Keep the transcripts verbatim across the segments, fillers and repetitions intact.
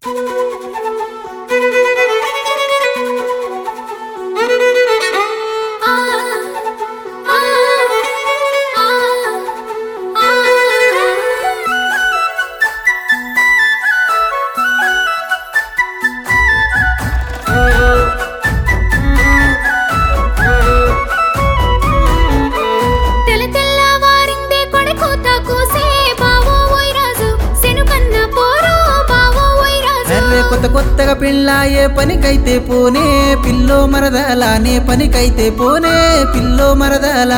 కొత్త కొత్తగా పెళ్ళాయే పనికైతే పోనే పిల్లో మరదలానే పనికైతే పోనే పిల్లో మరదలా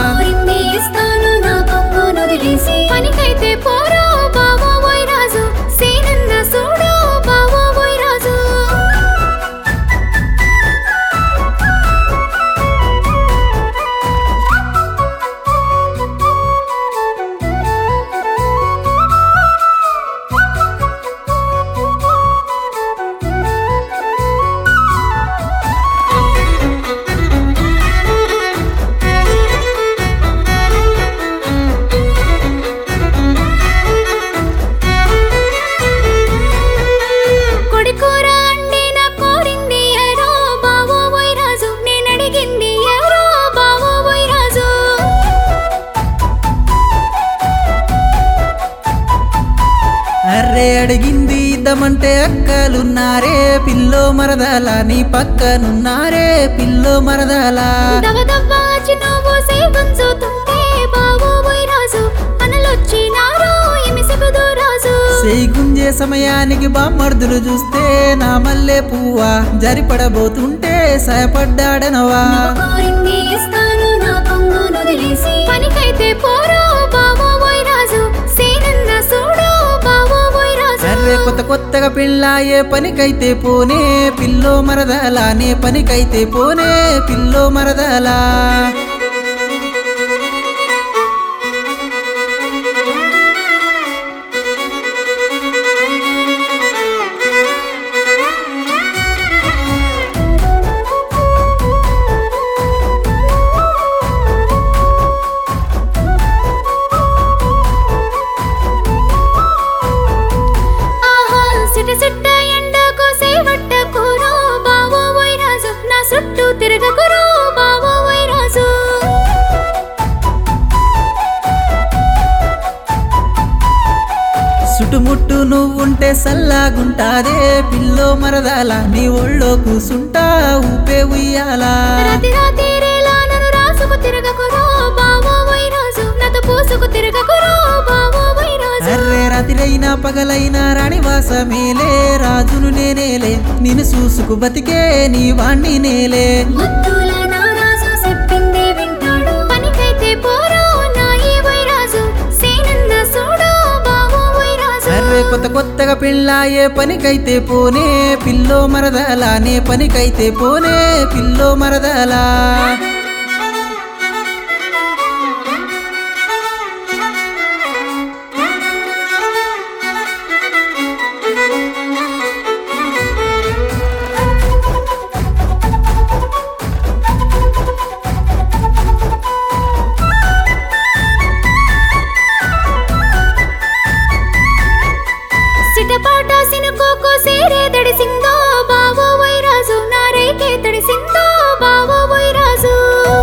పనికైతే పోరా బావో ఓయ్ రాజు సేనన్న సూడు బావో ఓయ్ రాజు అర్రే అడిగింది ఇద్దామంటే అక్కలున్నారే పిల్లో మరదలా నీ పక్కనున్నారే పిల్లో మరదలా సేయి గుంజే సమయానికి బామ్మర్దులు చూస్తే నా మల్లె పువ్వా జరిపడబోతుంటే సయపడ్డాడనవా పనికైతే పోరా బావో ఓయ్ రాజు సేనన్న సూడు బావో ఓయ్ రాజు అర్రే కొత్త కొత్తగా పెళ్ళాయే పనికైతే పోనే పిల్లో మరదలానే పనికైతే పోనే పిల్లో మరదలా చుట్టూ తిరగకురో బావో ఓయ్ రాజు సుటుముట్టు నువ్వుంటే సల్లాగుంటాదే పిల్లో మరదలా నీ ఒళ్ళో కూసుంటా ఊపే ఉయ్యాలా రాతి రాతిరేలా నన్ను రాసుకు తిరగకురో బావో ఓయ్ రాజు నాతో పూసుకు తిరగకురో బావో ఓయ్ రాజు అర్రే రాత్రైనా పగలైనా రాణివాసమేలే రాజును నేనేలే నిన్ను చూసుకు బతికే నీ వాణ్ణి నేలే ముద్దుల నా రాజు చెప్పిందే వింటాడు పనికైతే పోరా నా ఈ ఓయ్ రాజు సేనన్న సూడు బావో ఓయ్ రాజు అర్రే కొత్త కొత్తగా పెళ్ళాయే పనికైతే పోనే పిల్లో మరదలానే పనికైతే పోనే పిల్లో మరదలా సిటపాట సినుకోకో సేరే తడిసిందో బావో ఓయ్ రాజు నా రేకే తడిసిందో బావో ఓయ్ రాజు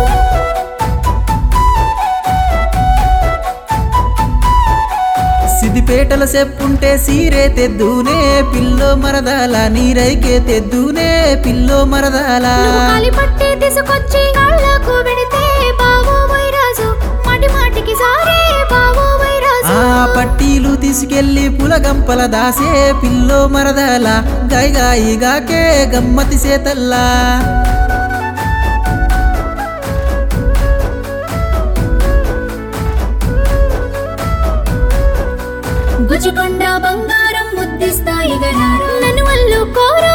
సిద్దిపేటల చెప్పుంటే సీరే తెద్దునే పిల్లో మరదలా నీరైకే తెద్దునే పిల్లో మరదలా కాలి పట్టి తీసుకొచ్చి కాళ్ళకు పెడితే బావో ఓయ్ రాజు మాటి మాటికి సారే బావో ఓయ్ రాజు ఆ పట్టీలు తీసుకెళ్లి పులగంపల దాసే పిల్లో మరదలా గాయగాయిగాకే గమ్మతి సేతల్లా గుజికొండ బంగారం ముద్దిస్తాయి గరారు నన్ను వల్లు కోరా